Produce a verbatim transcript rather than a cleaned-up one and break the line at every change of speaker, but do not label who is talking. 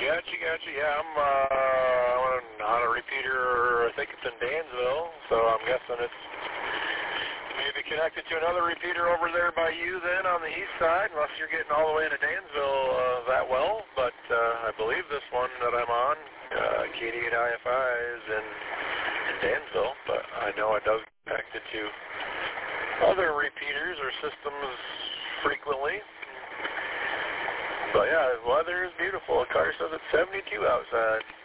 Gotcha, gotcha. Yeah, I'm uh, on a repeater. I think it's in Dansville, so I'm guessing it's maybe connected to another repeater over there by you then on the east side, unless you're getting all the way into Dansville uh, that well. But uh, I believe this one that I'm on, uh, K D eight I F I, is in, in Dansville, but I know it does connect it to other repeaters or systems frequently. But yeah, the weather is beautiful. The car says it's seventy-two outside.